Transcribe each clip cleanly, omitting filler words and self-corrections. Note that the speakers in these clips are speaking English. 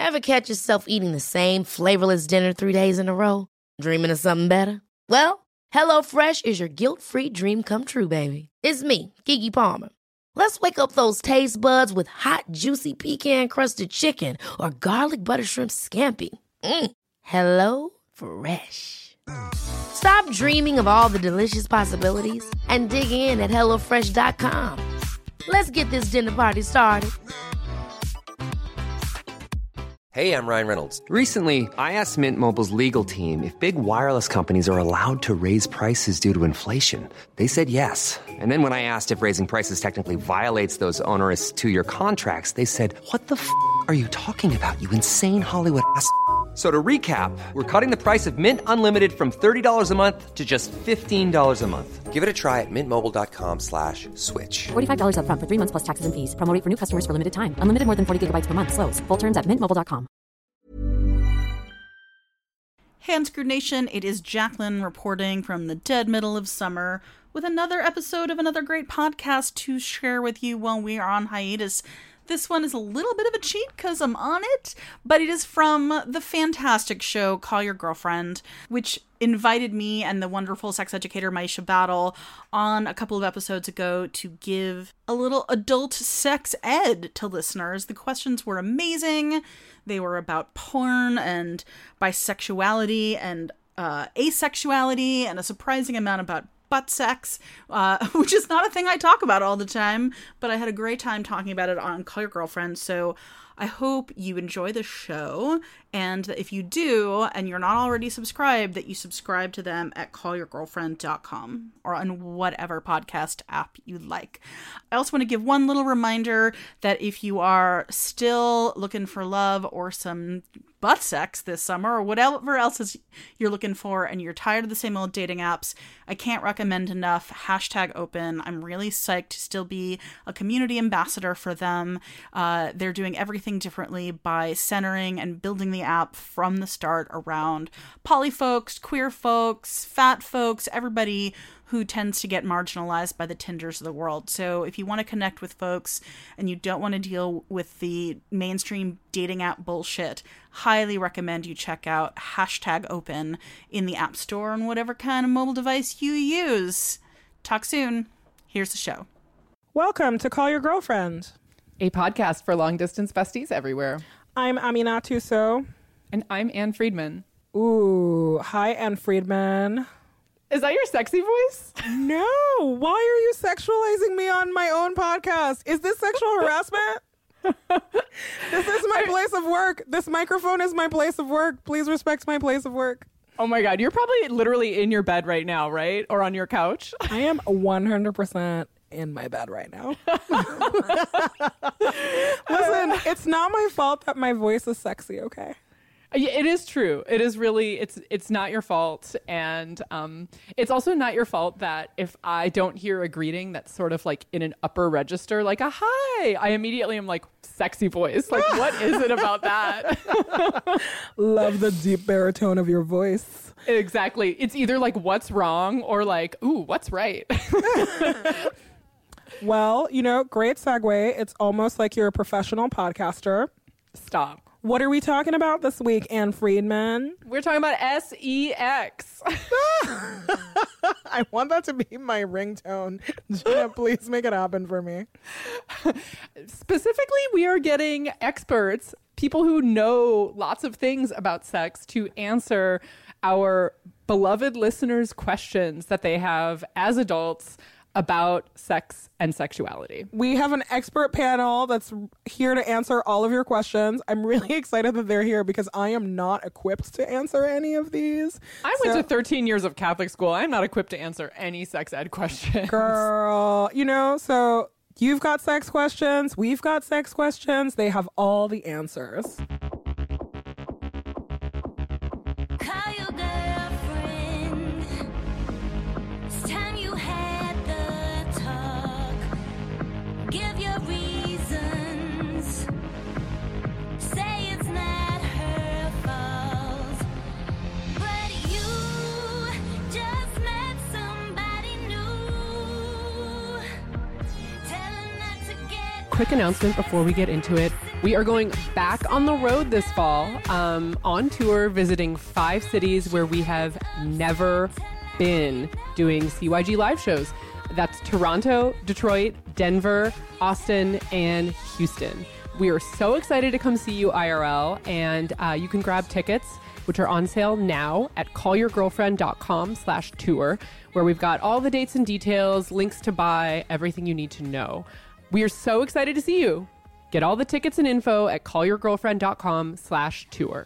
Ever catch yourself eating the same flavorless dinner 3 days in a row? Dreaming of something better? Well, HelloFresh is your guilt-free dream come true, baby. It's me, Keke Palmer. Let's wake up those taste buds with hot, juicy pecan-crusted chicken or garlic butter shrimp scampi. Hello Fresh. Stop dreaming of all the delicious possibilities and dig in at HelloFresh.com. Let's get this dinner party started. Hey, I'm Ryan Reynolds. Recently, I asked Mint Mobile's legal team if big wireless companies are allowed to raise prices due to inflation. They said yes. And then when I asked if raising prices technically violates those onerous 2-year contracts, they said, "What the f*** are you talking about, you insane Hollywood ass f-?" So to recap, we're cutting the price of Mint Unlimited from $30 a month to just $15 a month. Give it a try at mintmobile.com/switch. $45 up front for 3 months plus taxes and fees. Promo rate for new customers for limited time. Unlimited more than 40 gigabytes per month. Slows full terms at mintmobile.com. Hey, Unscrewed Nation, it is Jacqueline reporting from the dead middle of summer with another episode of another great podcast to share with you while we are on hiatus. This one is a little bit of a cheat because I'm on it, but it is from the fantastic show Call Your Girlfriend, which invited me and the wonderful sex educator Maisha Battle on a couple of episodes ago to give a little adult sex ed to listeners. The questions were amazing. They were about porn and bisexuality and asexuality and a surprising amount about butt sex, which is not a thing I talk about all the time, but I had a great time talking about it on Call Your Girlfriend. So I hope you enjoy the show, and that if you do, and you're not already subscribed, that you subscribe to them at callyourgirlfriend.com or on whatever podcast app you like. I also want to give one little reminder that if you are still looking for love or some butt sex this summer or whatever else is you're looking for and you're tired of the same old dating apps, I can't recommend enough #open. I'm really psyched to still be a community ambassador for them. They're doing everything differently by centering and building the app from the start around poly folks, queer folks, fat folks, everybody who tends to get marginalized by the Tinders of the world. So if you want to connect with folks and you don't want to deal with the mainstream dating app bullshit, highly recommend you check out #open in the App Store on whatever kind of mobile device you use. Talk soon. Here's the show. Welcome to Call Your Girlfriend, a podcast for long-distance besties everywhere. I'm Aminatu So. And I'm Ann Friedman. Ooh, hi, Ann Friedman. Is that your sexy voice? No. Why are you sexualizing me on my own podcast? Is this sexual harassment? This is my place of work. This microphone is my place of work. Please respect my place of work. Oh my God. You're probably literally in your bed right now, right? Or on your couch? I am 100% in my bed right now. Listen, it's not my fault that my voice is sexy, okay? It is true. It is really, it's not your fault. And it's also not your fault that if I don't hear a greeting that's sort of like in an upper register, like a hi, I immediately am like, sexy voice. Like, what is it about that? Love the deep baritone of your voice. Exactly. It's either like, what's wrong? Or like, ooh, what's right? Well, great segue. It's almost like you're a professional podcaster. Stop. What are we talking about this week, Ann Friedman? We're talking about sex. I want that to be my ringtone. Gina, please make it happen for me. Specifically, we are getting experts, people who know lots of things about sex, to answer our beloved listeners' questions that they have as adults about sex and sexuality. We have an expert panel that's here to answer all of your questions. I'm really excited that they're here because I am not equipped to answer any of these. I went to 13 years of Catholic school. I'm not equipped to answer any sex ed questions. Girl, so you've got sex questions. We've got sex questions. They have all the answers. quick announcement before we get into it. We are going back on the road this fall, on tour, visiting 5 cities where we have never been, doing CYG live shows. That's Toronto, Detroit, Denver, Austin, and Houston. We are so excited to come see you IRL, and you can grab tickets, which are on sale now at callyourgirlfriend.com/tour, where we've got all the dates and details, links to buy, everything you need to know. We are so excited to see you. Get all the tickets and info at callyourgirlfriend.com/tour.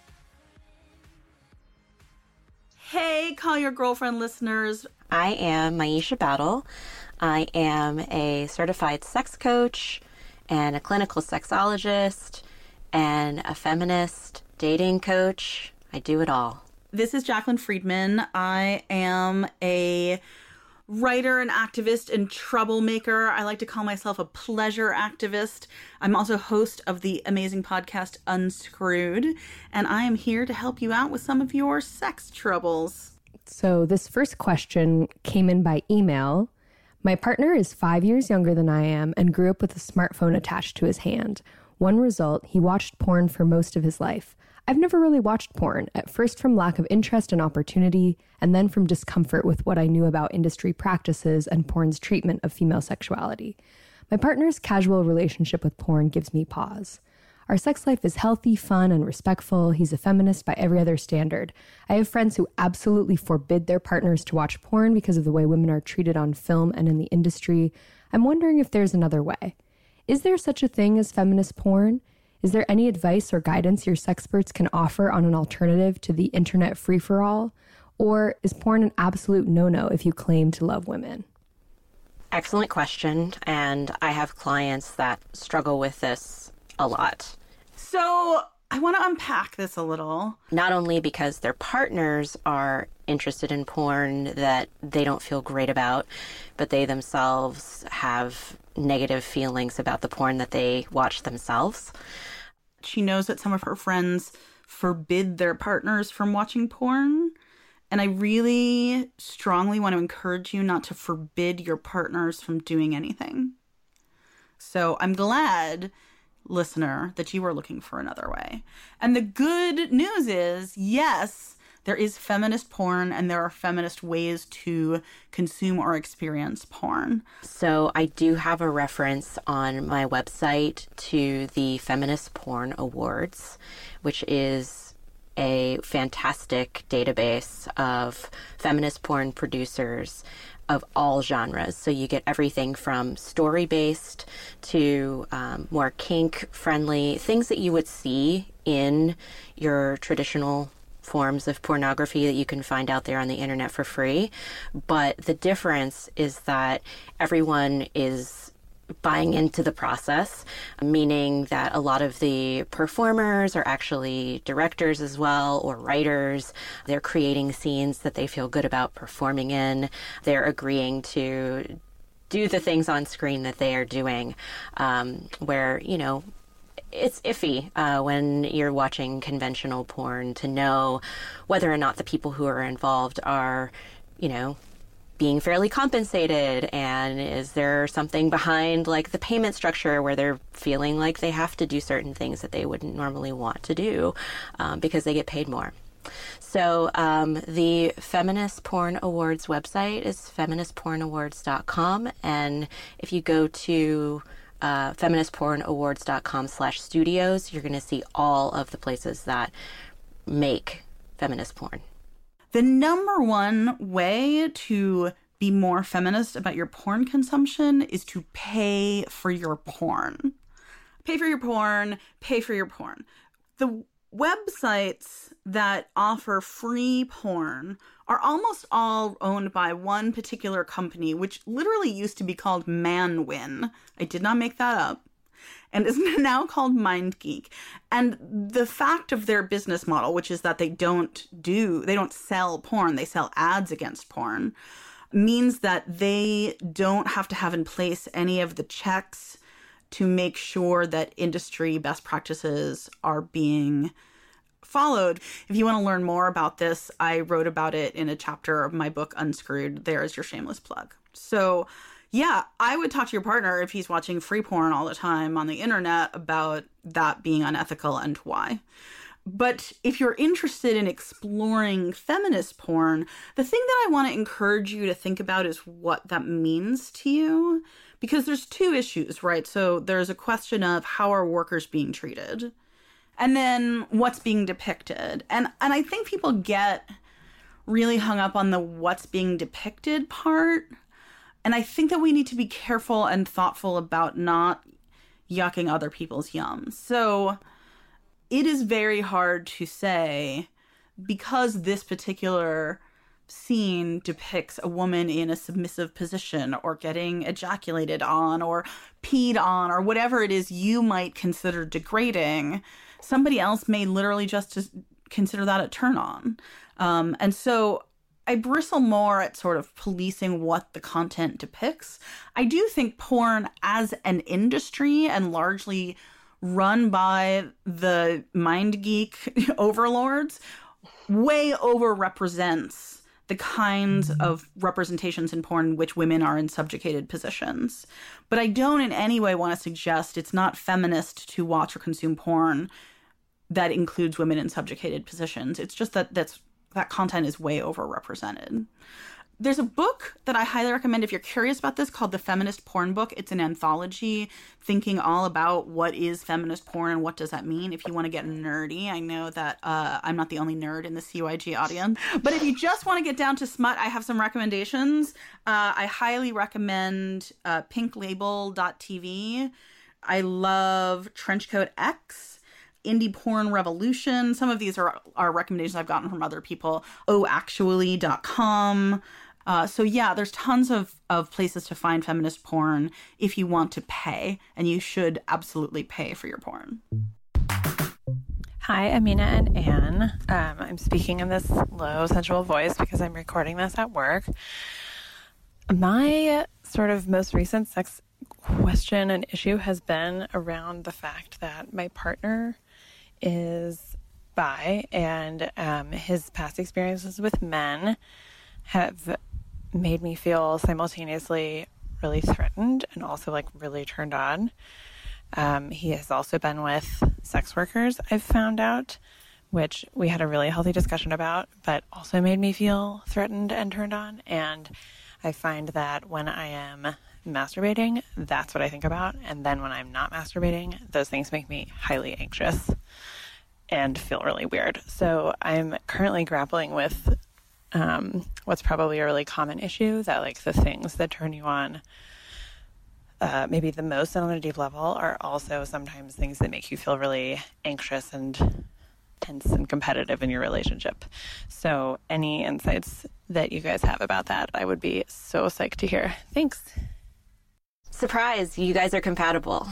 Hey, Call Your Girlfriend listeners. I am Maisha Battle. I am a certified sex coach and a clinical sexologist and a feminist dating coach. I do it all. This is Jaclyn Friedman. I am a writer and activist and troublemaker. I like to call myself a pleasure activist. I'm also host of the amazing podcast Unscrewed, and I am here to help you out with some of your sex troubles. So this first question came in by email. My partner is 5 years younger than I am and grew up with a smartphone attached to his hand. One result, he watched porn for most of his life. I've never really watched porn, at first from lack of interest and opportunity, and then from discomfort with what I knew about industry practices and porn's treatment of female sexuality. My partner's casual relationship with porn gives me pause. Our sex life is healthy, fun, and respectful. He's a feminist by every other standard. I have friends who absolutely forbid their partners to watch porn because of the way women are treated on film and in the industry. I'm wondering if there's another way. Is there such a thing as feminist porn? Is there any advice or guidance your sexperts can offer on an alternative to the internet free-for-all? Or is porn an absolute no-no if you claim to love women? Excellent question, and I have clients that struggle with this a lot. So I want to unpack this a little. Not only because their partners are interested in porn that they don't feel great about, but they themselves have negative feelings about the porn that they watch themselves. She knows that some of her friends forbid their partners from watching porn. And I really strongly want to encourage you not to forbid your partners from doing anything. So I'm glad, listener, that you are looking for another way. And the good news is, yes, there is feminist porn and there are feminist ways to consume or experience porn. So I do have a reference on my website to the Feminist Porn Awards, which is a fantastic database of feminist porn producers of all genres. So you get everything from story-based to more kink-friendly, things that you would see in your traditional forms of pornography that you can find out there on the internet for free. But the difference is that everyone is buying into the process, meaning that a lot of the performers are actually directors as well, or writers. They're creating scenes that they feel good about performing in. They're agreeing to do the things on screen that they are doing, where, you know, it's iffy when you're watching conventional porn to know whether or not the people who are involved are, you know, being fairly compensated, and is there something behind like the payment structure where they're feeling like they have to do certain things that they wouldn't normally want to do because they get paid more. So the Feminist Porn Awards website is feministpornawards.com, and if you go to feministpornawards.com/studios, you're going to see all of the places that make feminist porn. The number one way to be more feminist about your porn consumption is to pay for your porn. Pay for your porn, pay for your porn. The websites that offer free porn are almost all owned by one particular company, which literally used to be called Manwin. I did not make that up. And is now called MindGeek. And the fact of their business model, which is that they don't sell porn, they sell ads against porn, means that they don't have to have in place any of the checks to make sure that industry best practices are being followed. If you want to learn more about this, I wrote about it in a chapter of my book Unscrewed. There is your shameless plug. So Yeah, I would talk to your partner if he's watching free porn all the time on the internet about that being unethical and why. But if you're interested in exploring feminist porn, the thing that I want to encourage you to think about is what that means to you. Because there's two issues, right? So there's a question of how are workers being treated? And then what's being depicted? And I think people get really hung up on the what's being depicted part. And I think that we need to be careful and thoughtful about not yucking other people's yums. So it is very hard to say, because this particular scene depicts a woman in a submissive position or getting ejaculated on or peed on or whatever it is you might consider degrading, somebody else may literally just consider that a turn on. And so I bristle more at sort of policing what the content depicts. I do think porn as an industry and largely run by the mind geek overlords way overrepresents the kinds of representations in porn in which women are in subjugated positions. But I don't in any way want to suggest it's not feminist to watch or consume porn that includes women in subjugated positions. It's just that that content is way overrepresented. There's a book that I highly recommend if you're curious about this called The Feminist Porn Book. It's an anthology thinking all about what is feminist porn and what does that mean. If you want to get nerdy, I know that I'm not the only nerd in the CYG audience. But if you just want to get down to smut, I have some recommendations. I highly recommend pinklabel.tv. I love Trenchcoat X. Indie Porn Revolution. Some of these are recommendations I've gotten from other people. ohactually.com. So yeah, there's tons of places to find feminist porn if you want to pay, and you should absolutely pay for your porn. Hi, Amina and Anne. I'm speaking in this low, sensual voice because I'm recording this at work. My sort of most recent sex question and issue has been around the fact that my partner is bi, and his past experiences with men have made me feel simultaneously really threatened and also like really turned on. He has also been with sex workers, I've found out, which we had a really healthy discussion about, but also made me feel threatened and turned on. And I find that when I am masturbating, that's what I think about. And then when I'm not masturbating, those things make me highly anxious and feel really weird. So I'm currently grappling with what's probably a really common issue, that like the things that turn you on maybe the most and on a deep level are also sometimes things that make you feel really anxious and tense and competitive in your relationship. So any insights that you guys have about that, I would be so psyched to hear. Thanks. Surprise, you guys are compatible.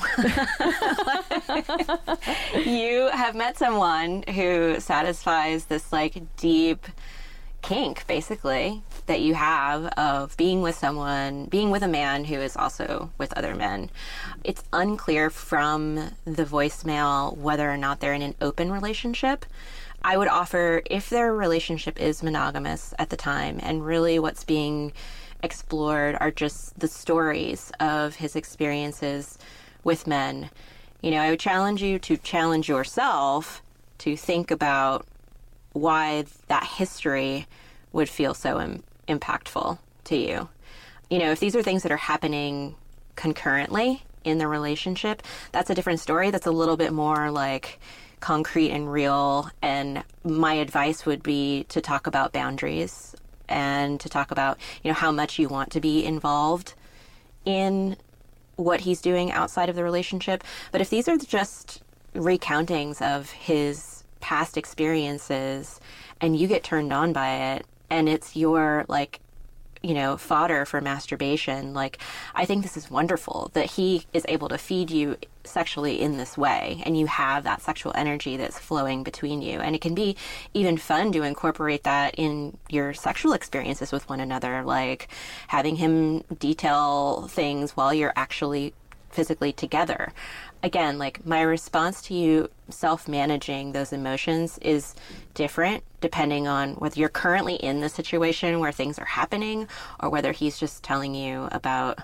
You have met someone who satisfies this like deep kink, basically, that you have of being with someone, being with a man who is also with other men. It's unclear from the voicemail whether or not they're in an open relationship. I would offer, if their relationship is monogamous at the time, and really what's being explored are just the stories of his experiences with men, you know, I would challenge you to challenge yourself to think about why that history would feel so impactful to you. You know, if these are things that are happening concurrently in the relationship, that's a different story. That's a little bit more like concrete and real. And my advice would be to talk about boundaries and to talk about, you know, how much you want to be involved in what he's doing outside of the relationship. But if these are just recountings of his past experiences and you get turned on by it and it's your, like, you know, fodder for masturbation, like, I think this is wonderful that he is able to feed you sexually in this way, and you have that sexual energy that's flowing between you. And it can be even fun to incorporate that in your sexual experiences with one another, like having him detail things while you're actually physically together. Again, like, my response to you self-managing those emotions is different depending on whether you're currently in the situation where things are happening or whether he's just telling you about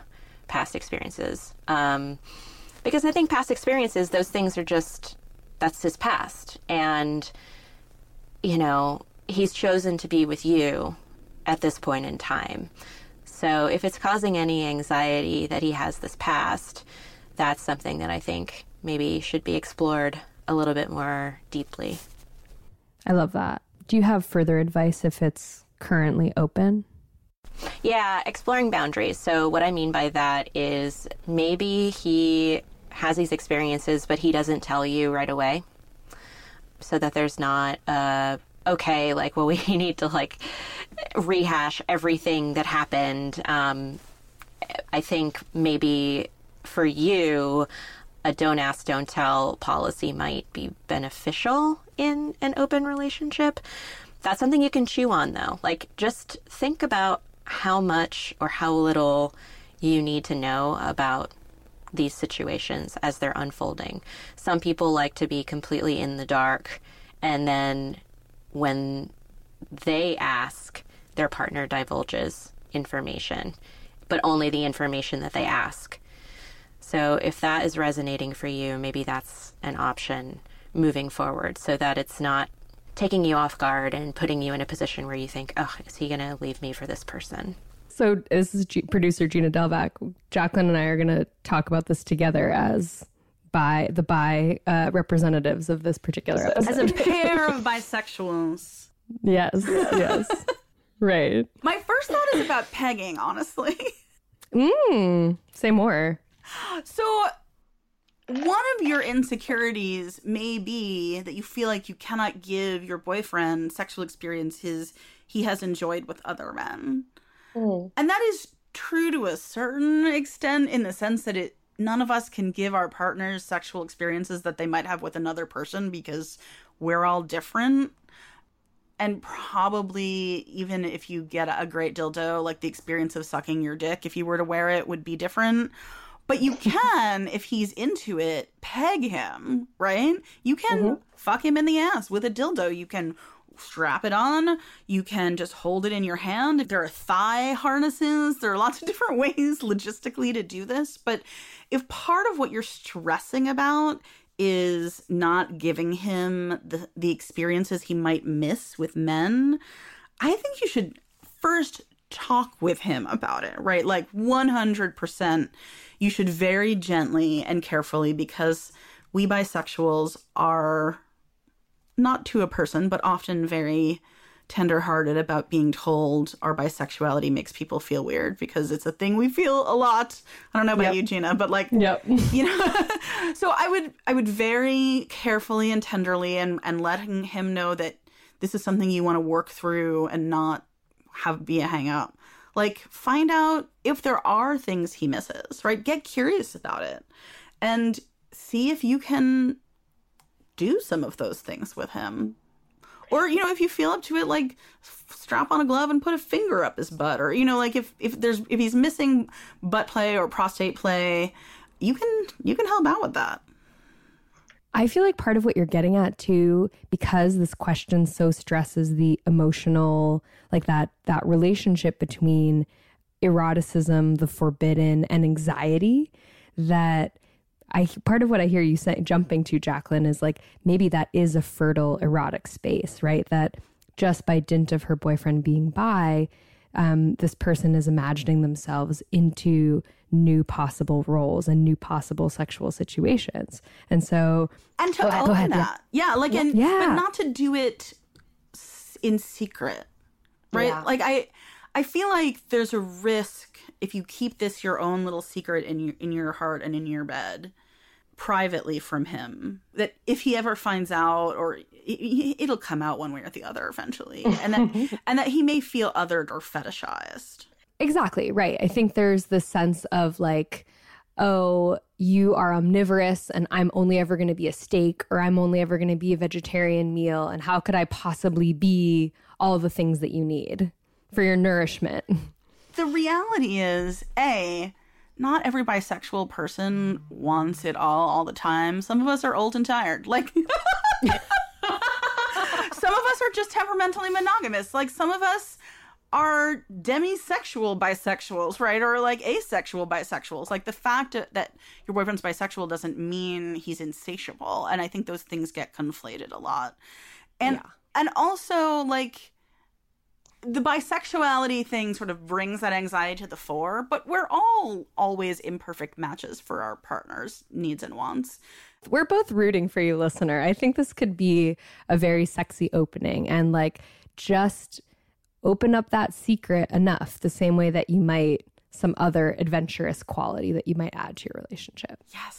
past experiences. Because I think past experiences, those things are just, that's his past. And, you know, he's chosen to be with you at this point in time. So if it's causing any anxiety that he has this past, that's something that I think maybe should be explored a little bit more deeply. I love that. Do you have further advice if it's currently open? Yeah, exploring boundaries. So what I mean by that is maybe he has these experiences, but he doesn't tell you right away, so that there's not okay, like, well, we need to like rehash everything that happened. I think maybe for you, a don't ask, don't tell policy might be beneficial in an open relationship. That's something you can chew on, though. Like, just think about how much or how little you need to know about these situations as they're unfolding. Some people like to be completely in the dark, and then when they ask, their partner divulges information, but only the information that they ask. So if that is resonating for you, maybe that's an option moving forward, so that it's not taking you off guard and putting you in a position where you think, oh, is he going to leave me for this person? So this is producer Gina Delvac. Jacqueline and I are going to talk about this together as bi representatives of this particular episode. As a pair of bisexuals. Yes, yes. Right. My first thought is about pegging, honestly. Say more. So one of your insecurities may be that you feel like you cannot give your boyfriend sexual experiences he has enjoyed with other men. And that is true to a certain extent, in the sense that none of us can give our partners sexual experiences that they might have with another person, because we're all different. And probably even if you get a great dildo, like the experience of sucking your dick, if you were to wear it, would be different. But you can, if he's into it, peg him, right? You can fuck him in the ass with a dildo. You can strap it on. You can just hold it in your hand. There are thigh harnesses. There are lots of different ways logistically to do this. But if part of what you're stressing about is not giving him the experiences he might miss with men, I think you should first talk with him about it, right? Like 100%, you should very gently and carefully, because we bisexuals are not to a person, but often very tenderhearted about being told our bisexuality makes people feel weird, because it's a thing we feel a lot. I don't know about you, Gina, but like, you know, so I would very carefully and tenderly and letting him know that this is something you want to work through and not be a hang up. Like, find out if there are things he misses, right? Get curious about it and see if you can do some of those things with him. Or, you know, if you feel up to it, like, strap on a glove and put a finger up his butt. Or, you know, like, if he's missing butt play or prostate play, you can help out with that. I feel like part of what you're getting at too, because this question so stresses the emotional, like that relationship between eroticism, the forbidden, and anxiety, that part of what I hear you say, jumping to, Jacqueline, is like, maybe that is a fertile erotic space, right? That just by dint of her boyfriend being bi, this person is imagining themselves into new possible roles and new possible sexual situations. And so... And to own that. Yeah, like, but not to do it in secret, right? Yeah. Like, I feel like there's a risk if you keep this your own little secret in your heart and in your bed, privately from him, that if he ever finds out, or it'll come out one way or the other eventually, and that he may feel othered or fetishized. Exactly, right. I think there's this sense of like, oh, you are omnivorous and I'm only ever going to be a steak, or I'm only ever going to be a vegetarian meal, and how could I possibly be all the things that you need for your nourishment? The reality is, not every bisexual person wants it all the time. Some of us are old and tired. Like, some of us are just temperamentally monogamous. Like, some of us are demisexual bisexuals, right? Or like asexual bisexuals. Like the fact that your boyfriend's bisexual doesn't mean he's insatiable. And I think those things get conflated a lot. And also like the bisexuality thing sort of brings that anxiety to the fore, but we're all always imperfect matches for our partner's needs and wants. We're both rooting for you, listener. I think this could be a very sexy opening, and like just open up that secret enough, the same way that you might some other adventurous quality that you might add to your relationship. Yes.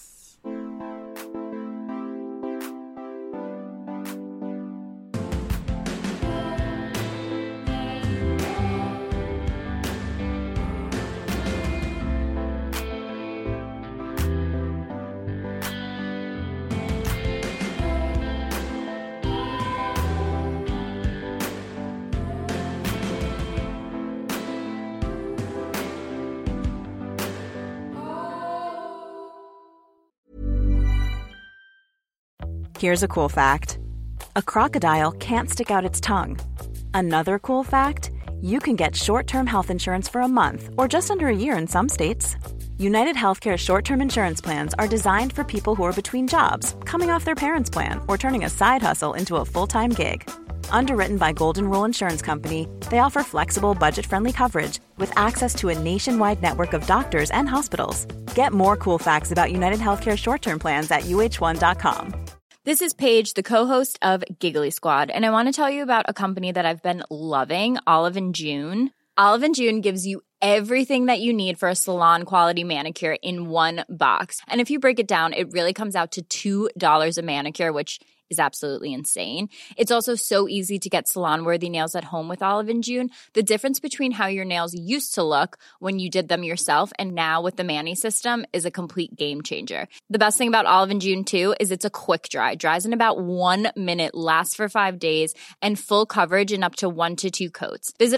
Here's a cool fact. A crocodile can't stick out its tongue. Another cool fact, you can get short-term health insurance for a month or just under a year in some states. United Healthcare short-term insurance plans are designed for people who are between jobs, coming off their parents' plan, or turning a side hustle into a full-time gig. Underwritten by Golden Rule Insurance Company, they offer flexible, budget-friendly coverage with access to a nationwide network of doctors and hospitals. Get more cool facts about United Healthcare short-term plans at uh1.com. This is Paige, the co-host of Giggly Squad, and I want to tell you about a company that I've been loving, Olive & June. Olive & June gives you everything that you need for a salon-quality manicure in one box. And if you break it down, it really comes out to $2 a manicure, which is absolutely insane. It's also so easy to get salon-worthy nails at home with Olive & June. The difference between how your nails used to look when you did them yourself and now with the Mani system is a complete game changer. The best thing about Olive & June, too, is it's a quick dry. Dries in about 1 minute, lasts for 5 days, and full coverage in up to 1 to 2 coats. Visit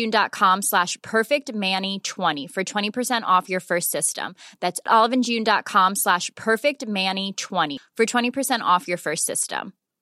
oliveandjune.com/perfectmani20 for 20% off your first system. That's oliveandjune.com/perfectmani20 for 20% off your first system.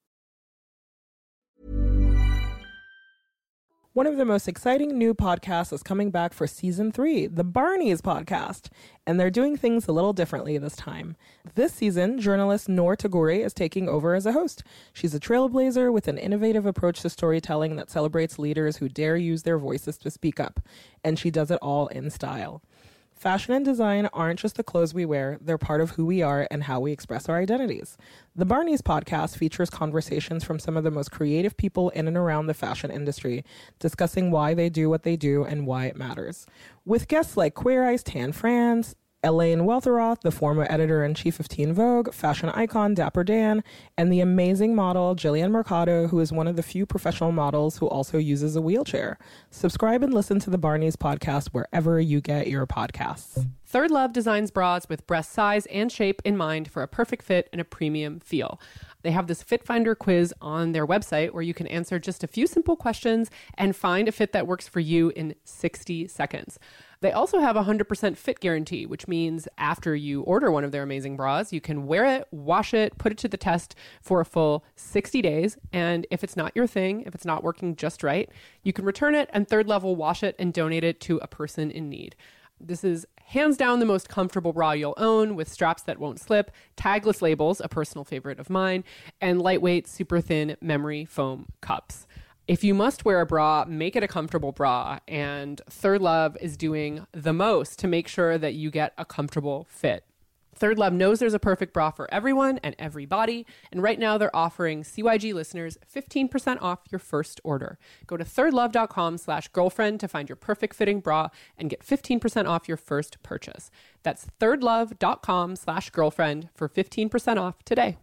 One of the most exciting new podcasts is coming back for season 3, the Barneys podcast, and they're doing things a little differently this time. This season, journalist Noor Tagouri is taking over as a host. She's a trailblazer with an innovative approach to storytelling that celebrates leaders who dare use their voices to speak up, and she does it all in style. Fashion and design aren't just the clothes we wear, they're part of who we are and how we express our identities. The Barneys podcast features conversations from some of the most creative people in and around the fashion industry, discussing why they do what they do and why it matters. With guests like Queer Eye's Tan France, Elaine Welteroth, the former editor-in-chief of Teen Vogue, fashion icon Dapper Dan, and the amazing model Jillian Mercado, who is one of the few professional models who also uses a wheelchair. Subscribe and listen to the Barneys podcast wherever you get your podcasts. Third Love designs bras with breast size and shape in mind for a perfect fit and a premium feel. They have this Fit Finder quiz on their website where you can answer just a few simple questions and find a fit that works for you in 60 seconds. They also have a 100% fit guarantee, which means after you order one of their amazing bras, you can wear it, wash it, put it to the test for a full 60 days. And if it's not your thing, if it's not working just right, you can return it and Third Love will wash it and donate it to a person in need. This is hands down the most comfortable bra you'll own, with straps that won't slip, tagless labels, a personal favorite of mine, and lightweight, super thin memory foam cups. If you must wear a bra, make it a comfortable bra, and Third Love is doing the most to make sure that you get a comfortable fit. Third Love knows there's a perfect bra for everyone and every body, and right now they're offering CYG listeners 15% off your first order. Go to thirdlove.com/girlfriend to find your perfect fitting bra and get 15% off your first purchase. That's thirdlove.com/girlfriend for 15% off today.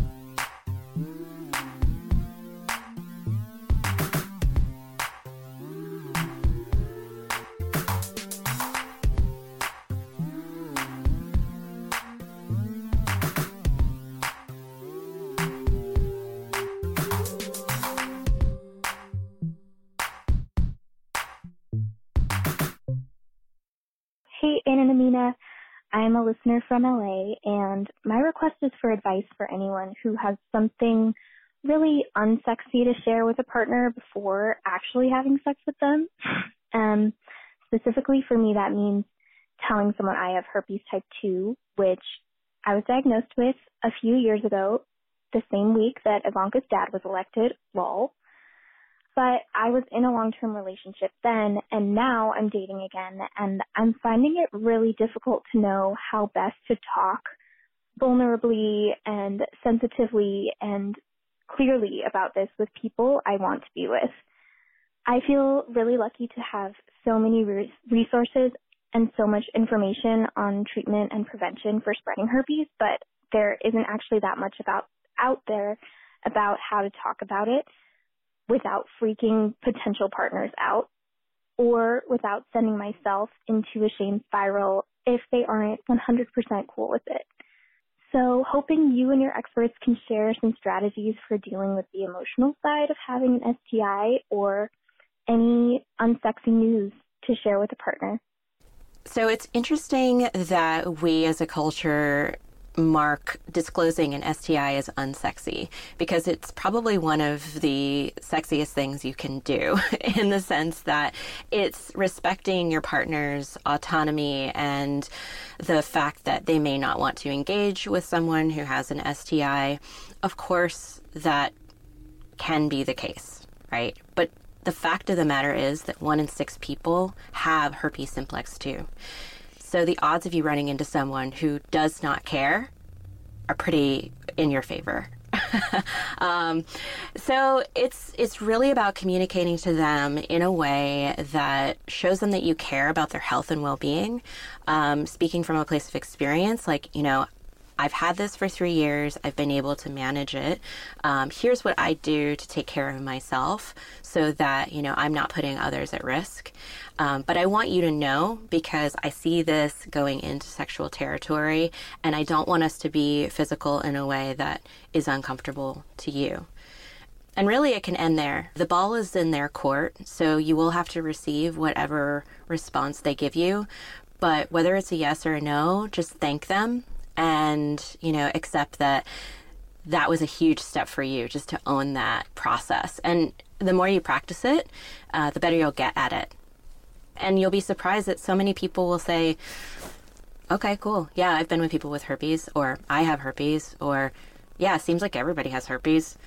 Hey, Anna and Amina. I'm a listener from LA, and my request is for advice for anyone who has something really unsexy to share with a partner before actually having sex with them. Specifically for me, that means telling someone I have herpes type 2, which I was diagnosed with a few years ago, the same week that Ivanka's dad was elected, lol. But I was in a long-term relationship then, and now I'm dating again, and I'm finding it really difficult to know how best to talk vulnerably and sensitively and clearly about this with people I want to be with. I feel really lucky to have so many resources and so much information on treatment and prevention for spreading herpes, but there isn't actually that much out there about how to talk about it without freaking potential partners out or without sending myself into a shame spiral if they aren't 100% cool with it. So hoping you and your experts can share some strategies for dealing with the emotional side of having an STI or any unsexy news to share with a partner. So it's interesting that we as a culture mark disclosing an STI as unsexy, because it's probably one of the sexiest things you can do in the sense that it's respecting your partner's autonomy and the fact that they may not want to engage with someone who has an STI. Of course, that can be the case, right? But the fact of the matter is that 1 in 6 people have herpes simplex 2. So the odds of you running into someone who does not care are pretty in your favor. So it's really about communicating to them in a way that shows them that you care about their health and well-being. Speaking from a place of experience, like, I've had this for 3 years. I've been able to manage it. Here's what I do to take care of myself so that, I'm not putting others at risk. But I want you to know, because I see this going into sexual territory, and I don't want us to be physical in a way that is uncomfortable to you. And really, it can end there. The ball is in their court, so you will have to receive whatever response they give you. But whether it's a yes or a no, just thank them and, accept that that was a huge step for you, just to own that process. And the more you practice it, the better you'll get at it. And you'll be surprised that so many people will say, okay, cool. Yeah, I've been with people with herpes, or I have herpes, or yeah, it seems like everybody has herpes.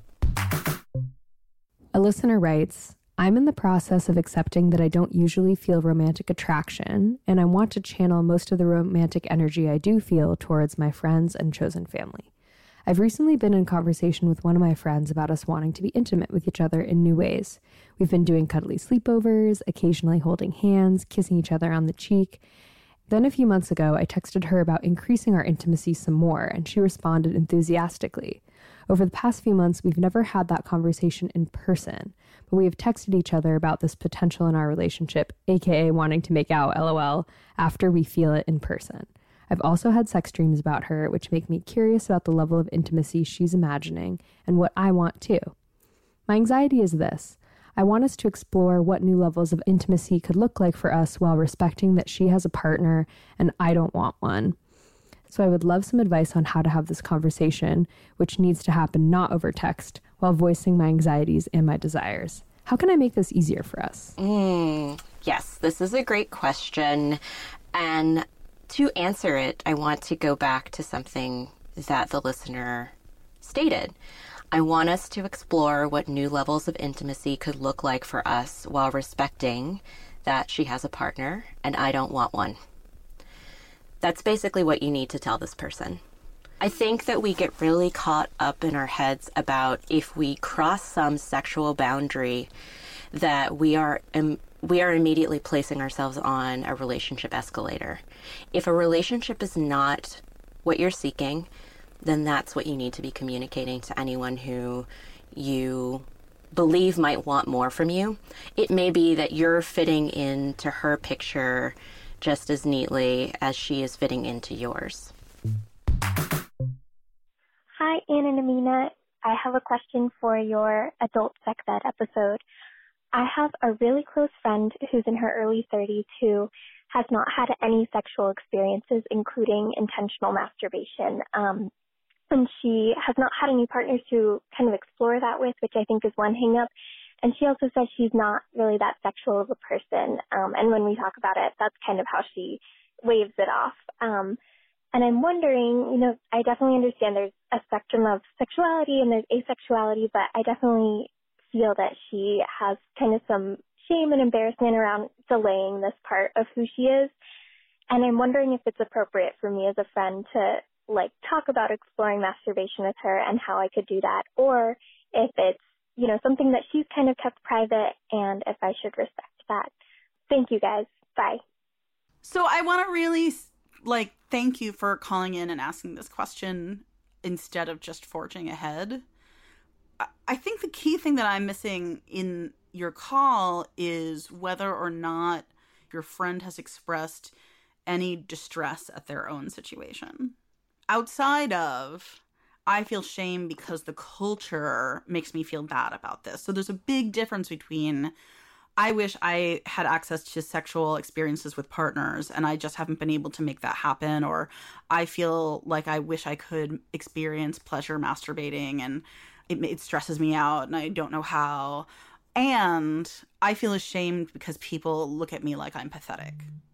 A listener writes, I'm in the process of accepting that I don't usually feel romantic attraction, and I want to channel most of the romantic energy I do feel towards my friends and chosen family. I've recently been in conversation with one of my friends about us wanting to be intimate with each other in new ways. We've been doing cuddly sleepovers, occasionally holding hands, kissing each other on the cheek. Then a few months ago, I texted her about increasing our intimacy some more, and she responded enthusiastically. Over the past few months, we've never had that conversation in person, but we have texted each other about this potential in our relationship, aka wanting to make out, LOL, after we feel it in person. I've also had sex dreams about her, which make me curious about the level of intimacy she's imagining and what I want too. My anxiety is this. I want us to explore what new levels of intimacy could look like for us while respecting that she has a partner and I don't want one. So I would love some advice on how to have this conversation, which needs to happen not over text, while voicing my anxieties and my desires. How can I make this easier for us? Yes, this is a great question. And to answer it, I want to go back to something that the listener stated. I want us to explore what new levels of intimacy could look like for us while respecting that she has a partner and I don't want one. That's basically what you need to tell this person. I think that we get really caught up in our heads about if we cross some sexual boundary that we are immediately placing ourselves on a relationship escalator. If a relationship is not what you're seeking, then that's what you need to be communicating to anyone who you believe might want more from you. It may be that you're fitting into her picture just as neatly as she is fitting into yours. Hi, Ann and Amina. I have a question for your adult sex ed episode. I have a really close friend who's in her early 30s who has not had any sexual experiences, including intentional masturbation. And she has not had any partners to kind of explore that with, which I think is one hang-up. And she also says she's not really that sexual of a person. And when we talk about it, that's kind of how she waves it off. And I'm wondering, you know, I definitely understand there's a spectrum of sexuality and there's asexuality, but I definitely feel that she has kind of some shame and embarrassment around delaying this part of who she is. And I'm wondering if it's appropriate for me as a friend to, like, talk about exploring masturbation with her and how I could do that, or if it's, you know, something that she's kind of kept private and if I should respect that. Thank you, guys. Bye. So I want to really, like, thank you for calling in and asking this question instead of just forging ahead. I think the key thing that I'm missing in your call is whether or not your friend has expressed any distress at their own situation. Outside of, I feel shame because the culture makes me feel bad about this. So there's a big difference between, I wish I had access to sexual experiences with partners and I just haven't been able to make that happen, or I feel like I wish I could experience pleasure masturbating and it stresses me out and I don't know how. And I feel ashamed because people look at me like I'm pathetic.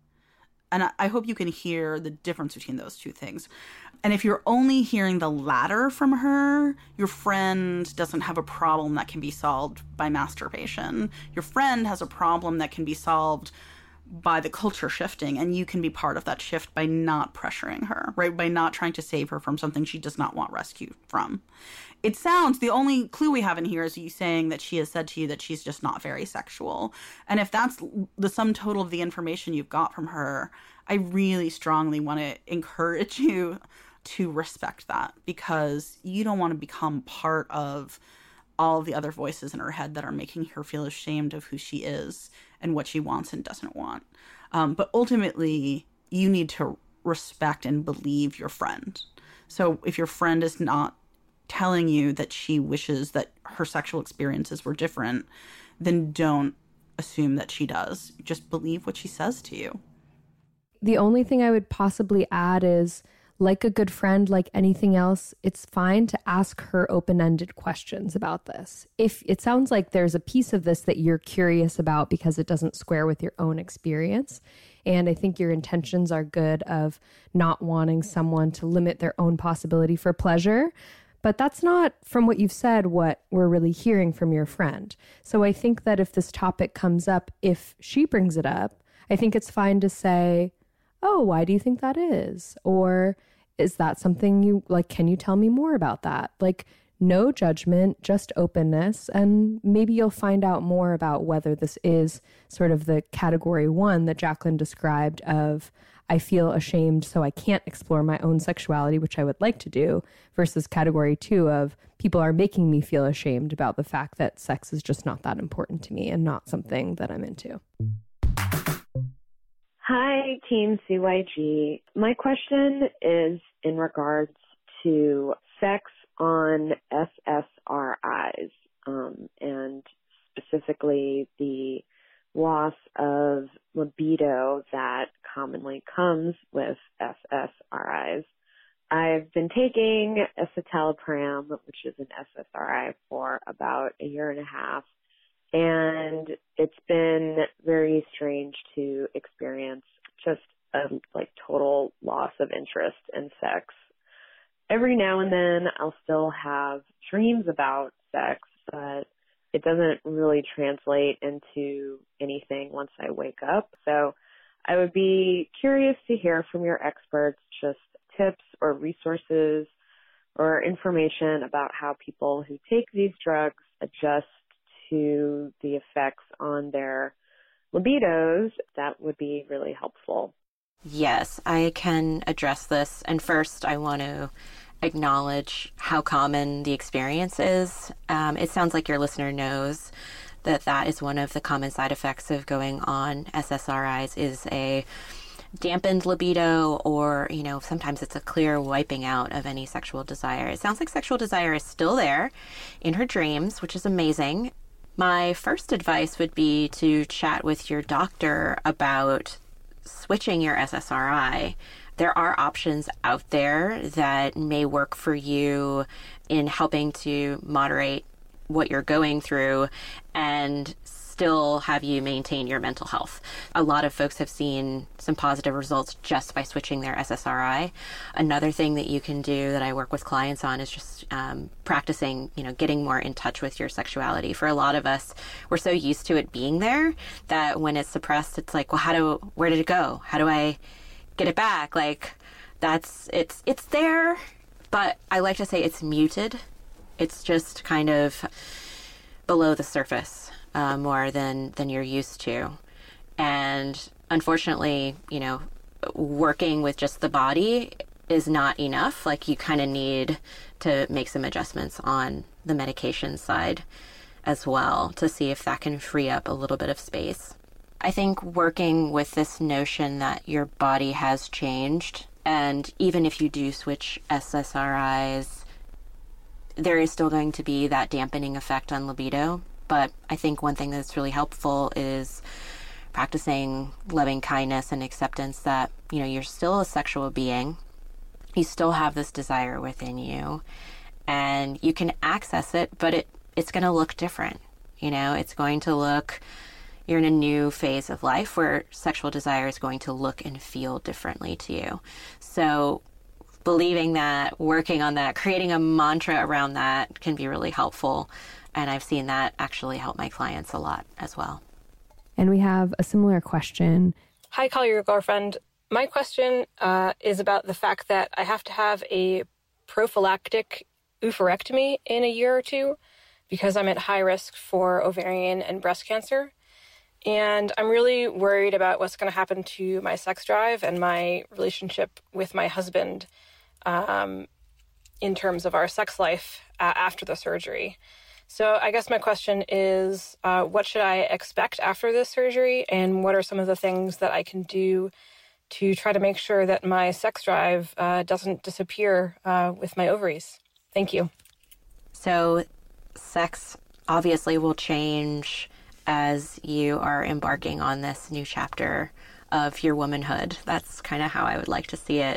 And I hope you can hear the difference between those two things. And if you're only hearing the latter from her, your friend doesn't have a problem that can be solved by masturbation. Your friend has a problem that can be solved by the culture shifting, and you can be part of that shift by not pressuring her, right? By not trying to save her from something she does not want rescue from. It sounds, the only clue we have in here is you saying that she has said to you that she's just not very sexual. And if that's the sum total of the information you've got from her, I really strongly want to encourage you to respect that, because you don't want to become part of all the other voices in her head that are making her feel ashamed of who she is and what she wants and doesn't want. But ultimately, you need to respect and believe your friend. So if your friend is not telling you that she wishes that her sexual experiences were different, then don't assume that she does. Just believe what she says to you. The only thing I would possibly add is, like a good friend, like anything else, it's fine to ask her open-ended questions about this. If it sounds like there's a piece of this that you're curious about because it doesn't square with your own experience, and I think your intentions are good of not wanting someone to limit their own possibility for pleasure, but that's not, from what you've said, what we're really hearing from your friend. So I think that if this topic comes up, if she brings it up, I think it's fine to say, oh, why do you think that is? Or is that something you, like, can you tell me more about that? Like, no judgment, just openness. And maybe you'll find out more about whether this is sort of the category 1 that Jacqueline described of, I feel ashamed, so I can't explore my own sexuality, which I would like to do, versus category 2 of people are making me feel ashamed about the fact that sex is just not that important to me and not something that I'm into. Hi, Team CYG. My question is in regards to sex on SSRIs, and specifically the loss of libido that commonly comes with SSRIs. I've been taking escitalopram, which is an SSRI, for about a year and a half. And it's been very strange to experience just a total loss of interest in sex. Every now and then I'll still have dreams about sex, but it doesn't really translate into anything once I wake up. So I would be curious to hear from your experts just tips or resources or information about how people who take these drugs adjust to the effects on their libidos. That would be really helpful. Yes, I can address this. And first, I want to acknowledge how common the experience is. It sounds like your listener knows that is one of the common side effects of going on SSRIs is a dampened libido, or, sometimes it's a clear wiping out of any sexual desire. It sounds like sexual desire is still there in her dreams, which is amazing. My first advice would be to chat with your doctor about switching your SSRI. There are options out there that may work for you in helping to moderate what you're going through and still have you maintain your mental health. A lot of folks have seen some positive results just by switching their SSRI. Another thing that you can do that I work with clients on is just practicing, getting more in touch with your sexuality. For a lot of us, we're so used to it being there that when it's suppressed, it's like, well, where did it go? How do I get it back? Like, it's there, but I like to say it's muted. It's just kind of below the surface. More than you're used to. And unfortunately, working with just the body is not enough. Like, you kind of need to make some adjustments on the medication side as well to see if that can free up a little bit of space. I think working with this notion that your body has changed, and even if you do switch SSRIs, there is still going to be that dampening effect on libido. But I think one thing that's really helpful is practicing loving kindness and acceptance that, you're still a sexual being. You still have this desire within you and you can access it, but it's going to look different. It's going to look, you're in a new phase of life where sexual desire is going to look and feel differently to you. So believing that, working on that, creating a mantra around that can be really helpful. And I've seen that actually help my clients a lot as well. And we have a similar question. Hi, Call Your Girlfriend. My question is about the fact that I have to have a prophylactic oophorectomy in a year or two because I'm at high risk for ovarian and breast cancer. And I'm really worried about what's going to happen to my sex drive and my relationship with my husband in terms of our sex life after the surgery. So I guess my question is, what should I expect after this surgery? And what are some of the things that I can do to try to make sure that my sex drive doesn't disappear with my ovaries? Thank you. So sex obviously will change as you are embarking on this new chapter of your womanhood. That's kind of how I would like to see it.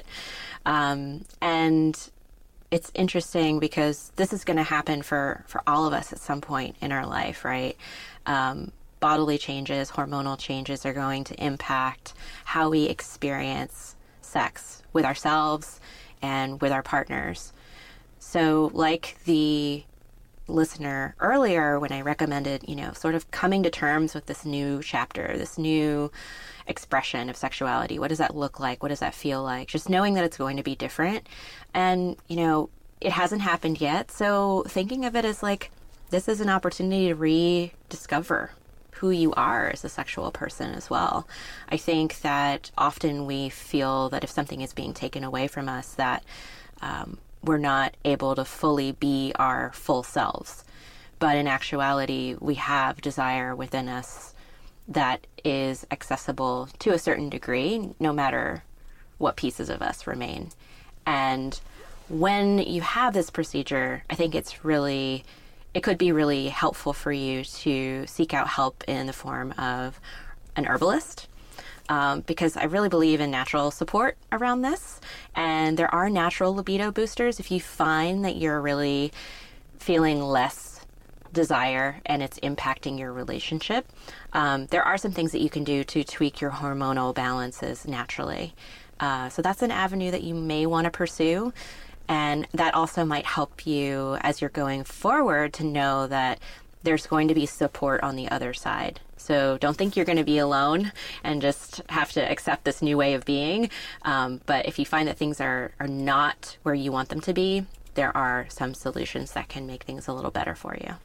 And it's interesting because this is going to happen for all of us at some point in our life, right? Bodily changes, hormonal changes are going to impact how we experience sex with ourselves and with our partners. So like the listener earlier, when I recommended, sort of coming to terms with this new chapter, this new expression of sexuality. What does that look like? What does that feel like? Just knowing that it's going to be different. And, it hasn't happened yet. So thinking of it as like, this is an opportunity to rediscover who you are as a sexual person as well. I think that often we feel that if something is being taken away from us, that we're not able to fully be our full selves. But in actuality, we have desire within us that is accessible to a certain degree, no matter what pieces of us remain. And when you have this procedure, I think it could be really helpful for you to seek out help in the form of an herbalist, because I really believe in natural support around this. And there are natural libido boosters. If you find that you're really feeling less desire and it's impacting your relationship, there are some things that you can do to tweak your hormonal balances naturally. So that's an avenue that you may want to pursue. And that also might help you as you're going forward to know that there's going to be support on the other side. So don't think you're going to be alone and just have to accept this new way of being. But if you find that things are not where you want them to be, there are some solutions that can make things a little better for you.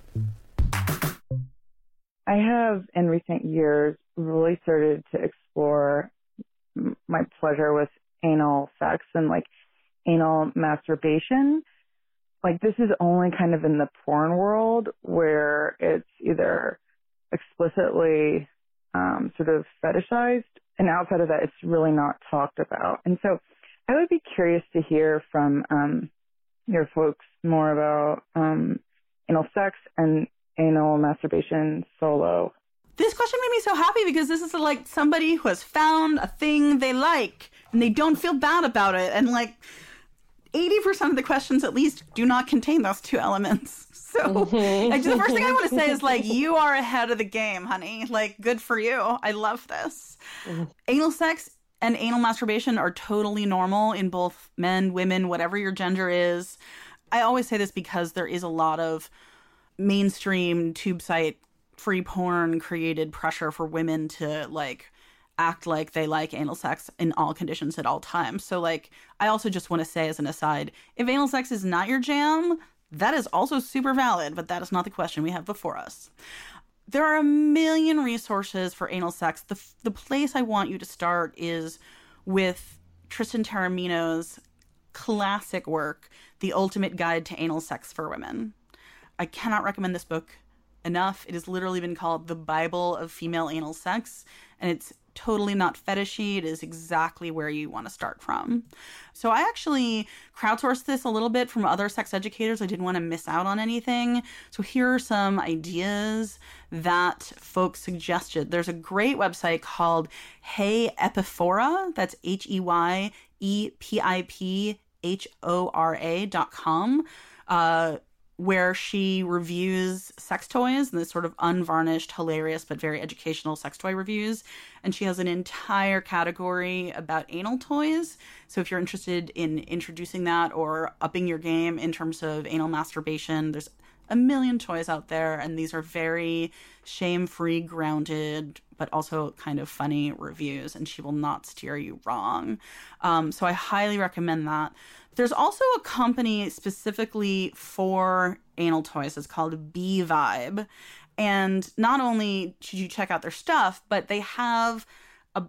I have in recent years really started to explore my pleasure with anal sex and like anal masturbation. Like, this is only kind of in the porn world where it's either explicitly sort of fetishized, and outside of that, it's really not talked about. And so I would be curious to hear from your folks more about anal sex and anal masturbation solo. This question made me so happy because this is like somebody who has found a thing they like and they don't feel bad about it. And like 80% of the questions at least do not contain those two elements. So the first thing I want to say is, like, you are ahead of the game, honey. Like, good for you. I love this. Anal sex and anal masturbation are totally normal in both men, women, whatever your gender is. I always say this because there is a lot of mainstream tube site free porn created pressure for women to, like, act like they like anal sex in all conditions at all times. So, like, I also just want to say as an aside, if anal sex is not your jam, that is also super valid, but that is not the question we have before us. There are a million resources for anal sex. The place I want you to start is with Tristan Taormino's classic work, The Ultimate Guide to Anal Sex for Women. I cannot recommend this book enough. It has literally been called the Bible of female anal sex, and it's totally not fetishy. It is exactly where you want to start from. So I actually crowdsourced this a little bit from other sex educators. I didn't want to miss out on anything. So here are some ideas that folks suggested. There's a great website called Hey Epiphora. That's HeyEpiphora.com. Where she reviews sex toys and this sort of unvarnished, hilarious, but very educational sex toy reviews. And she has an entire category about anal toys. So if you're interested in introducing that or upping your game in terms of anal masturbation, there's a million toys out there. And these are very shame-free, grounded, but also kind of funny reviews. And she will not steer you wrong. So I highly recommend that. There's also a company specifically for anal toys. It's called B-Vibe. And not only should you check out their stuff, but they have a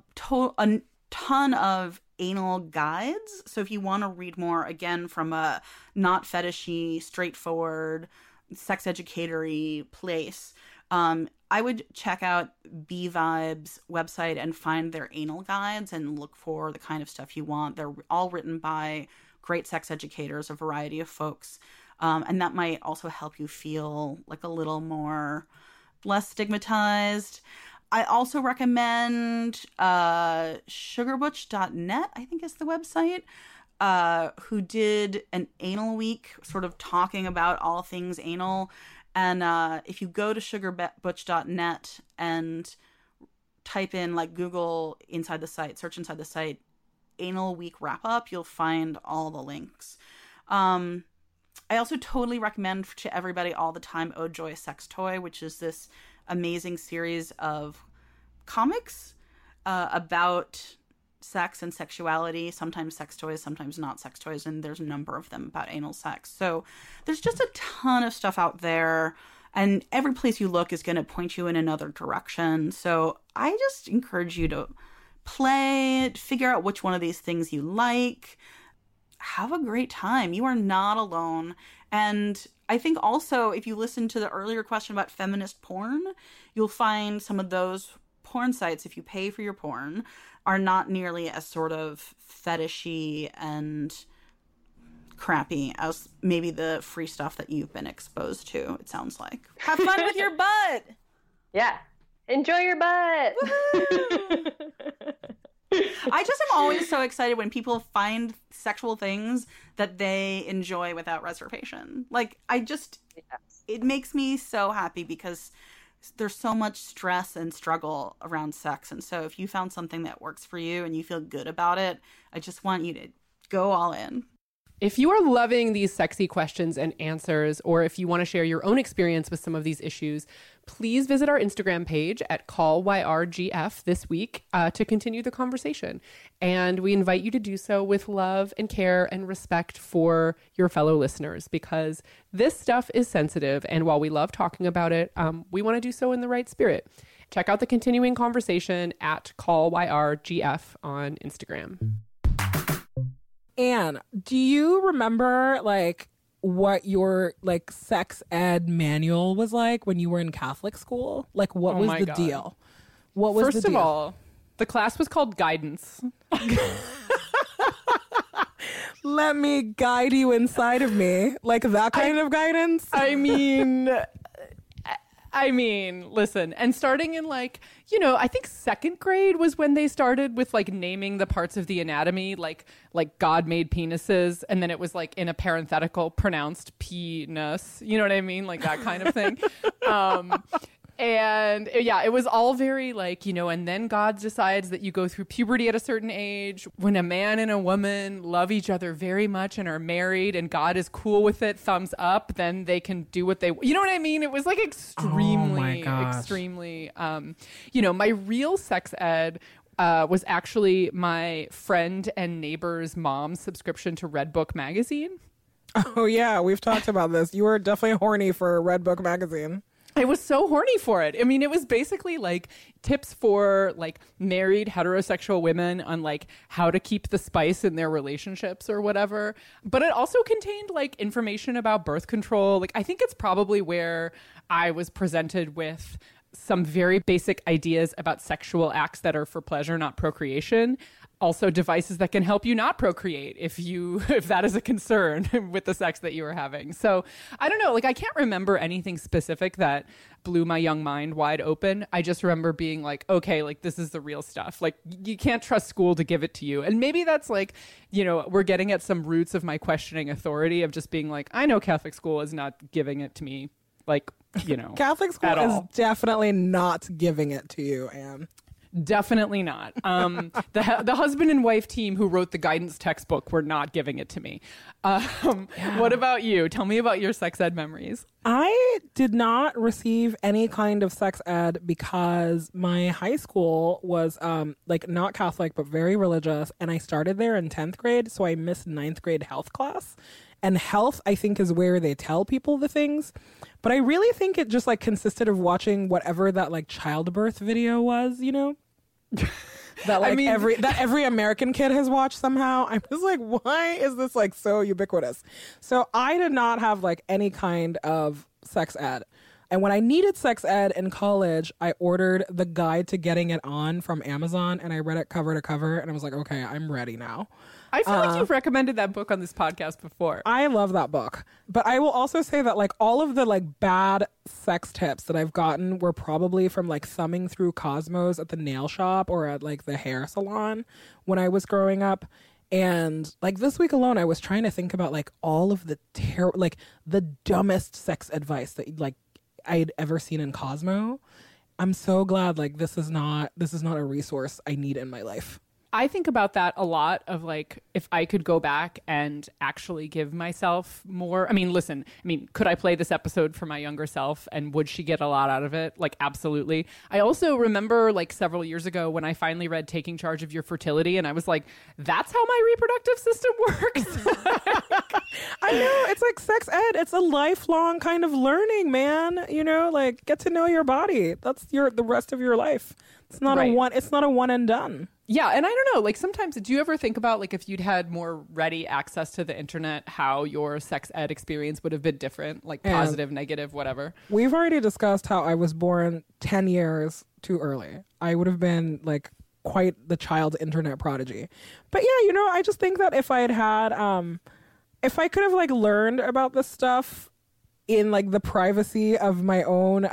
ton of anal guides. So if you want to read more, again, from a not fetishy, straightforward, sex educatory place, I would check out B-Vibe's website and find their anal guides and look for the kind of stuff you want. They're all written by great sex educators, a variety of folks. And that might also help you feel like a little more less stigmatized. I also recommend sugarbutch.net, I think is the website, who did an anal week sort of talking about all things anal. And if you go to sugarbutch.net and type in, like, Google inside the site, search inside the site, Anal Week Wrap Up, you'll find all the links. I also totally recommend to everybody all the time Oh Joy Sex Toy, which is this amazing series of comics about sex and sexuality, sometimes sex toys, sometimes not sex toys, and there's a number of them about anal sex. So there's just a ton of stuff out there, and every place you look is going to point you in another direction. So I just encourage you to play it, figure out which one of these things you like, have a great time. You are not alone. And I think also, if you listen to the earlier question about feminist porn, you'll find some of those porn sites, if you pay for your porn, are not nearly as sort of fetishy and crappy as maybe the free stuff that you've been exposed to, it sounds like. Have fun with your butt! Yeah. Enjoy your butt! I just am always so excited when people find sexual things that they enjoy without reservation. Like, it makes me so happy because there's so much stress and struggle around sex. And so if you found something that works for you and you feel good about it, I just want you to go all in. If you are loving these sexy questions and answers, or if you want to share your own experience with some of these issues, please visit our Instagram page at CallYRGF this week to continue the conversation. And we invite you to do so with love and care and respect for your fellow listeners, because this stuff is sensitive. And while we love talking about it, we want to do so in the right spirit. Check out the continuing conversation at CallYRGF on Instagram. Anne, do you remember, like, what your, like, sex ed manual was like when you were in Catholic school? Like, what was the deal? What was the deal? First of all, the class was called Guidance. Let me guide you inside of me. Like that kind of guidance? I mean, I mean, listen, and starting in like, I think 2nd grade was when they started with like naming the parts of the anatomy, like God made penises, and then it was like in a parenthetical pronounced penis, you know what I mean? Like that kind of thing. And yeah, it was all very like, and then God decides that you go through puberty at a certain age. When a man and a woman love each other very much and are married and God is cool with it, thumbs up, then they can do what they, you know what I mean? It was like extremely, my real sex ed was actually my friend and neighbor's mom's subscription to Redbook magazine. Oh yeah, we've talked about this. You were definitely horny for Redbook magazine. I was so horny for it. I mean, it was basically like tips for like married heterosexual women on like how to keep the spice in their relationships or whatever. But it also contained like information about birth control. Like, I think it's probably where I was presented with some very basic ideas about sexual acts that are for pleasure, not procreation. Also devices that can help you not procreate if that is a concern with the sex that you are having. So I don't know, like I can't remember anything specific that blew my young mind wide open. I just remember being like, okay, like this is the real stuff. Like you can't trust school to give it to you. And maybe that's like, we're getting at some roots of my questioning authority of just being like, I know Catholic school is not giving it to me. Like, Catholic school is definitely not giving it to you, Anne. Definitely not. The husband and wife team who wrote the guidance textbook were not giving it to me. What about you? Tell me about your sex ed memories. I did not receive any kind of sex ed because my high school was not Catholic, but very religious. And I started there in 10th grade. So I missed 9th grade health class. And health, I think, is where they tell people the things. But I really think it just like consisted of watching whatever that like childbirth video was, that like every American kid has watched somehow. I'm just like, why is this like so ubiquitous? So I did not have like any kind of sex ed. And when I needed sex ed in college, I ordered The Guide to Getting It On from Amazon, and I read it cover to cover, and I was like, okay, I'm ready now. I feel like you've recommended that book on this podcast before. I love that book. But I will also say that like all of the like bad sex tips that I've gotten were probably from like thumbing through Cosmos at the nail shop or at like the hair salon when I was growing up. And like this week alone, I was trying to think about like all of the the dumbest sex advice that like I'd ever seen in Cosmo. I'm so glad like this is not a resource I need in my life. I think about that a lot of like, if I could go back and actually give myself more. I mean, listen, could I play this episode for my younger self and would she get a lot out of it? Like, absolutely. I also remember like several years ago when I finally read Taking Charge of Your Fertility and I was like, that's how my reproductive system works. I know, it's like sex ed. It's a lifelong kind of learning, man. Like get to know your body. That's the rest of your life. It's not it's not a one and done. Yeah. And I don't know, like sometimes do you ever think about like if you'd had more ready access to the internet, how your sex ed experience would have been different, like positive, negative, whatever? We've already discussed how I was born 10 years too early. I would have been like quite the child internet prodigy. But yeah, I just think that if I had if I could have like learned about this stuff in like the privacy of my own,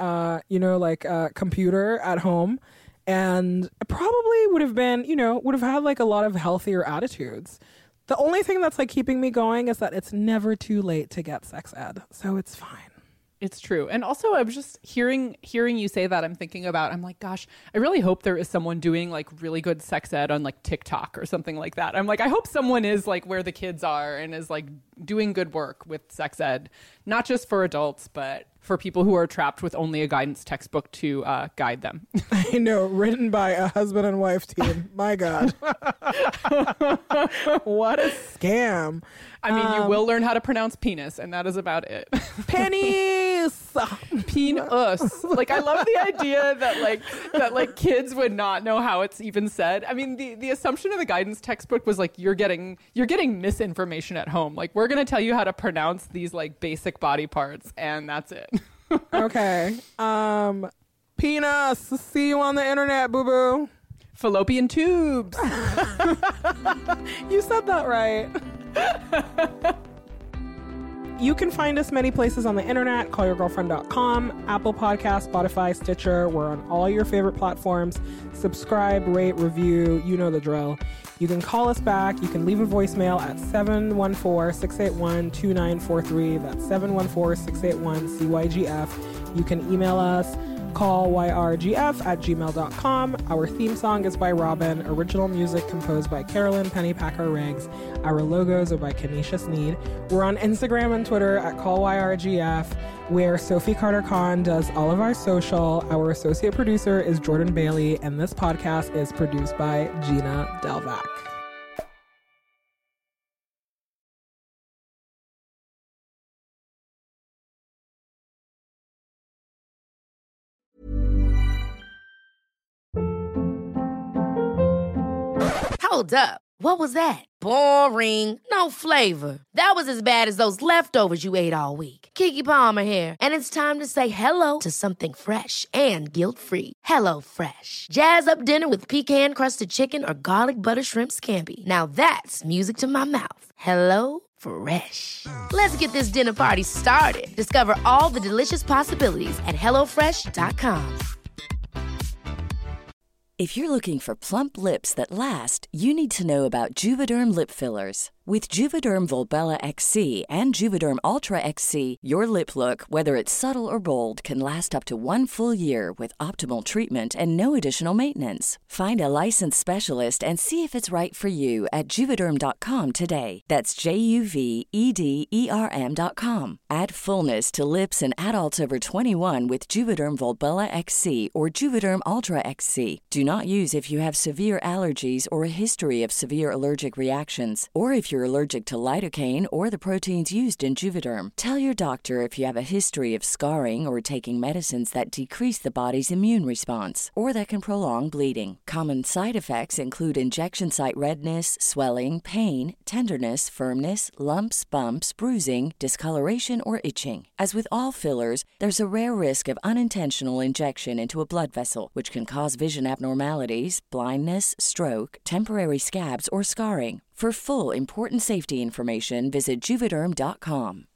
computer at home, and it probably would have been, would have had like a lot of healthier attitudes. The only thing that's like keeping me going is that it's never too late to get sex ed. So it's fine. It's true. And also I was just hearing you say that, I'm like, gosh, I really hope there is someone doing like really good sex ed on like TikTok or something like that. I'm like, I hope someone is like where the kids are and is like doing good work with sex ed, not just for adults, but for people who are trapped with only a guidance textbook to guide them. I know, written by a husband and wife team. My God. What a scam. You will learn how to pronounce penis, and that is about it. Penis! Penis. Like, I love the idea that kids would not know how it's even said. The assumption of the guidance textbook was like, you're getting misinformation at home. Like, we're going to tell you how to pronounce these like basic body parts, and that's it. Okay. Penis. See you on the internet, boo-boo. Fallopian tubes. You said that right. You can find us many places on the internet, callyourgirlfriend.com, Apple Podcasts, Spotify, Stitcher. We're on all your favorite platforms. Subscribe, rate, review, you know the drill. You can call us back. You can leave a voicemail at 714-681-2943. That's 714-681-CYGF. You can email us, callyrgf@gmail.com. Our theme song is by Robin. Original music composed by Carolyn Pennypacker Riggs. Our logos are by Kanisha Sneed. We're on Instagram and Twitter at callyrgf, where Sophie Carter-Kahn does all of our social. Our associate producer is Jordan Bailey, and this podcast is produced by Gina Delvac. Hold up. What was that? Boring. No flavor. That was as bad as those leftovers you ate all week. Keke Palmer here, and it's time to say hello to something fresh and guilt-free. Hello Fresh. Jazz up dinner with pecan-crusted chicken or garlic butter shrimp scampi. Now that's music to my mouth. Hello Fresh. Let's get this dinner party started. Discover all the delicious possibilities at hellofresh.com. If you're looking for plump lips that last, you need to know about Juvederm lip fillers. With Juvederm Volbella XC and Juvederm Ultra XC, your lip look, whether it's subtle or bold, can last up to 1 full year with optimal treatment and no additional maintenance. Find a licensed specialist and see if it's right for you at Juvederm.com today. That's JUVEDERM.com. Add fullness to lips in adults over 21 with Juvederm Volbella XC or Juvederm Ultra XC. Do not use if you have severe allergies or a history of severe allergic reactions, or if you're allergic to lidocaine or the proteins used in Juvederm. Tell your doctor if you have a history of scarring or taking medicines that decrease the body's immune response or that can prolong bleeding. Common side effects include injection site redness, swelling, pain, tenderness, firmness, lumps, bumps, bruising, discoloration, or itching. As with all fillers, there's a rare risk of unintentional injection into a blood vessel, which can cause vision abnormalities, blindness, stroke, temporary scabs, or scarring. For full, important safety information, visit Juvederm.com.